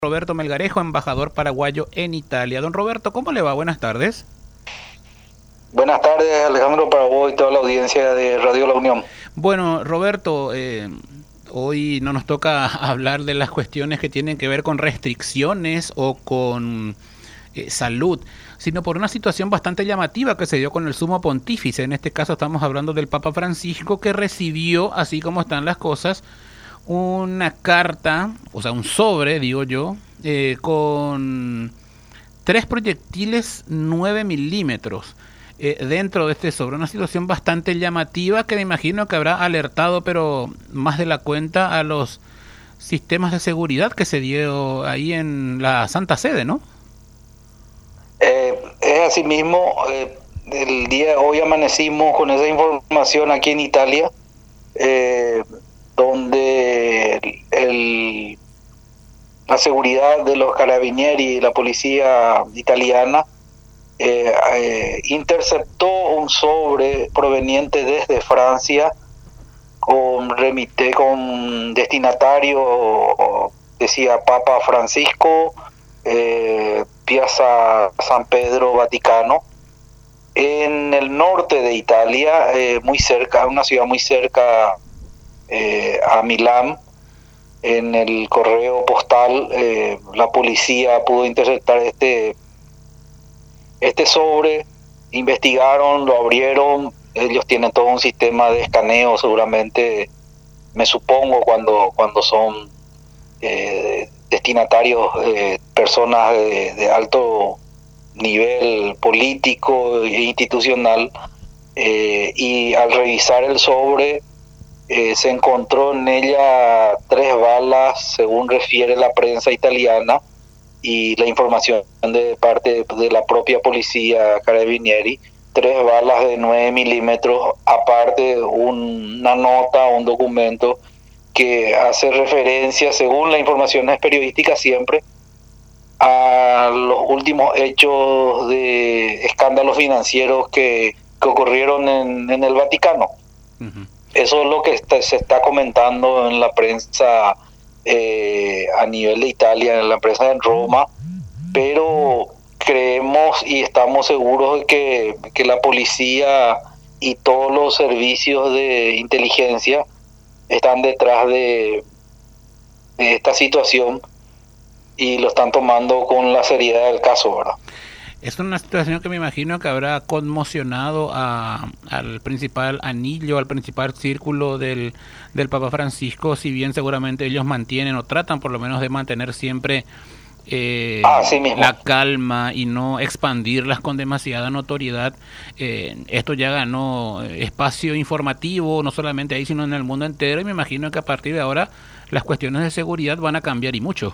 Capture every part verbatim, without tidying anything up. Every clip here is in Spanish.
Roberto Melgarejo, embajador paraguayo en Italia. Don Roberto, ¿cómo le va? Buenas tardes. Buenas tardes, Alejandro, para vos y toda la audiencia de Radio La Unión. Bueno, Roberto, eh, hoy no nos toca hablar de las cuestiones que tienen que ver con restricciones o con eh, salud, sino por una situación bastante llamativa que se dio con el sumo pontífice. En este caso estamos hablando del Papa Francisco, que recibió, así como están las cosas, una carta, o sea, un sobre, digo yo, eh, con tres proyectiles nueve milímetros eh, dentro de este sobre. Una situación bastante llamativa que me imagino que habrá alertado, pero más de la cuenta, a los sistemas de seguridad que se dio ahí en la Santa Sede, ¿no? Eh, es así mismo, eh, el día hoy amanecimos con esa información aquí en Italia, eh, donde el, el, la seguridad de los carabinieri y la policía italiana eh, eh, interceptó un sobre proveniente desde Francia con remite con destinatario, decía Papa Francisco, eh, Piazza San Pedro, Vaticano, en el norte de Italia, eh, muy cerca, una ciudad muy cerca Eh, a Milán. En el correo postal eh, la policía pudo interceptar este este sobre, investigaron, lo abrieron. Ellos tienen todo un sistema de escaneo, seguramente, me supongo, cuando cuando son eh, destinatarios, eh, personas de, de alto nivel político e institucional, eh, y al revisar el sobre Eh, se encontró en ella tres balas, según refiere la prensa italiana y la información de parte de la propia policía Carabinieri, tres balas de nueve milímetros, aparte un, una nota, un documento que hace referencia, según las informaciones periodísticas siempre, a los últimos hechos de escándalos financieros que, que ocurrieron en, en el Vaticano. Uh-huh. Eso es lo que está, se está comentando en la prensa eh, a nivel de Italia, en la prensa en Roma, pero creemos y estamos seguros de que, que la policía y todos los servicios de inteligencia están detrás de, de esta situación y lo están tomando con la seriedad del caso, ¿verdad? Es una situación que me imagino que habrá conmocionado a, al principal anillo, al principal círculo del, del Papa Francisco, si bien seguramente ellos mantienen o tratan por lo menos de mantener siempre eh, ah, sí la calma y no expandirlas con demasiada notoriedad. Eh, esto ya ganó espacio informativo, no solamente ahí, sino en el mundo entero, y me imagino que a partir de ahora las cuestiones de seguridad van a cambiar y mucho.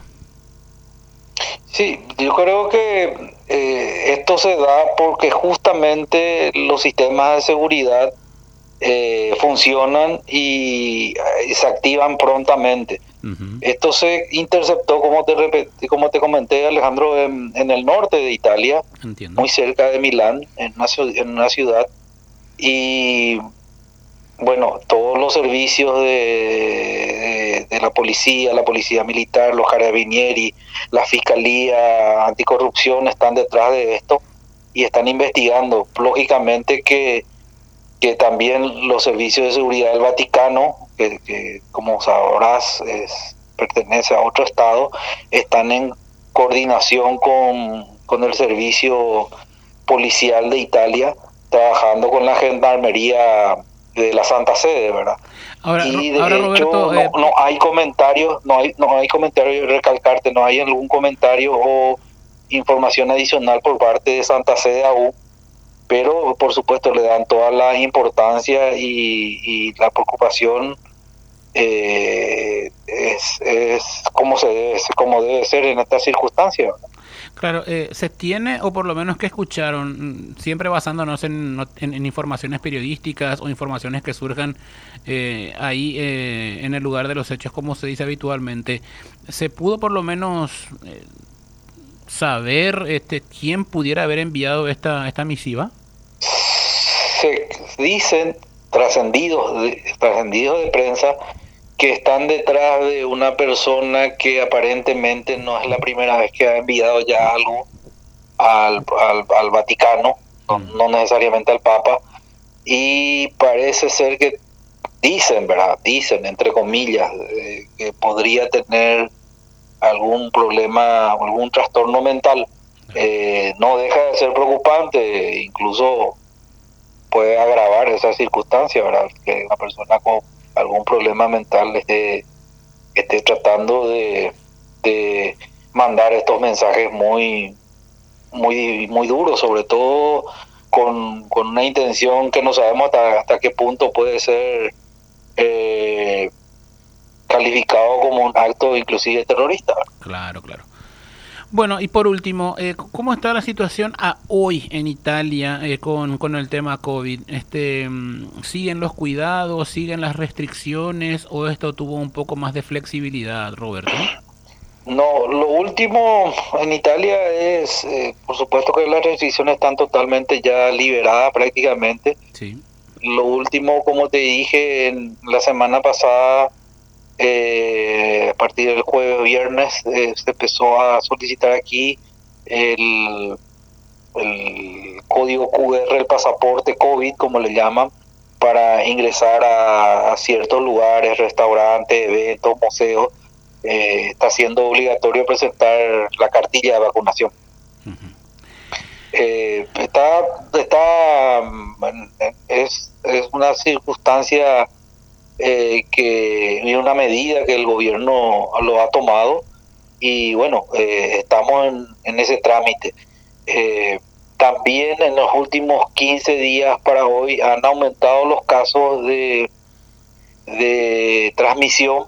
Sí, yo creo que eh, esto se da porque justamente los sistemas de seguridad eh, funcionan y, y se activan prontamente. Uh-huh. Esto se interceptó, como te repetí, como te comenté, Alejandro, en, en el norte de Italia, Entiendo. Muy cerca de Milán, en una, en una ciudad, y bueno, todos los servicios de, de, de la policía, la policía militar, los carabinieri, la fiscalía anticorrupción están detrás de esto y están investigando. Lógicamente que, que también los servicios de seguridad del Vaticano, que, que como sabrás es, pertenece a otro estado, están en coordinación con, con el servicio policial de Italia, trabajando con la gendarmería de la Santa Sede, ¿verdad? Ahora, y de ahora, hecho Roberto, no, eh... no hay comentarios, no hay no hay comentarios, recalcarte, no hay algún comentario o información adicional por parte de Santa Sede aún, pero por supuesto le dan toda la importancia y, y la preocupación eh, es, es como se debe, como debe ser en estas circunstancias, ¿verdad? Claro, eh, se tiene, o por lo menos que escucharon, siempre basándonos en, en, en informaciones periodísticas o informaciones que surjan eh, ahí eh, en el lugar de los hechos, como se dice habitualmente, ¿se pudo por lo menos eh, saber este quién pudiera haber enviado esta, esta misiva? Se dicen trascendidos de, trascendidos de prensa que están detrás de una persona que aparentemente no es la primera vez que ha enviado ya algo al, al, al Vaticano, no, no necesariamente al Papa, y parece ser que dicen, ¿verdad? Dicen, entre comillas, eh, que podría tener algún problema, algún trastorno mental. Eh, no deja de ser preocupante, incluso puede agravar esa circunstancia, ¿verdad? Que una persona con algún problema mental esté, esté tratando de, de mandar estos mensajes muy, muy, muy duros, sobre todo con, con una intención que no sabemos hasta, hasta qué punto puede ser eh, calificado como un acto inclusive terrorista. Claro, claro. Bueno, y por último, eh, ¿cómo está la situación a hoy en Italia eh, con, con el tema COVID? Este, ¿siguen los cuidados, siguen las restricciones o esto tuvo un poco más de flexibilidad, Roberto? No, lo último en Italia es, eh, por supuesto que las restricciones están totalmente ya liberadas prácticamente. Sí. Lo último, como te dije en la semana pasada, Eh, a partir del jueves viernes eh, se empezó a solicitar aquí el, el código Q R, el pasaporte COVID, como le llaman, para ingresar a, a ciertos lugares, restaurantes, eventos, museos. Eh, está siendo obligatorio presentar la cartilla de vacunación. Uh-huh. eh, está, está es, es una circunstancia Eh, que es una medida que el gobierno lo ha tomado y bueno, eh, estamos en, en ese trámite. Eh, también en los últimos quince días para hoy han aumentado los casos de, de transmisión,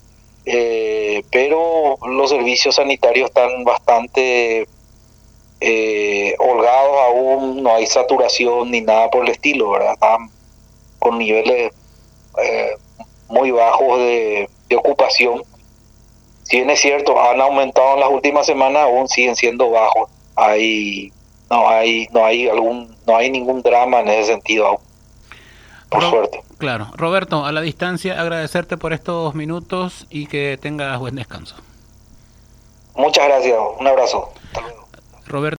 eh, pero los servicios sanitarios están bastante eh, holgados aún, no hay saturación ni nada por el estilo, ¿verdad? Están con niveles eh, muy bajos de, de ocupación. Si bien es cierto, han aumentado en las últimas semanas, aún siguen siendo bajos. Hay, no hay, no hay algún, no hay ningún drama en ese sentido aún, por Ro- suerte. Claro, Roberto, a la distancia agradecerte por estos minutos y que tengas buen descanso. Muchas gracias, un abrazo. Hasta luego. Roberto.